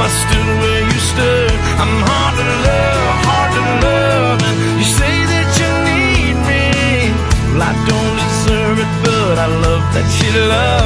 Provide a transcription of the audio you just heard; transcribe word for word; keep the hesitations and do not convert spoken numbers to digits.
I stood where you stood. I'm hard to love, hard to love. And you say that you need me. Well, I don't deserve it, but I love that you love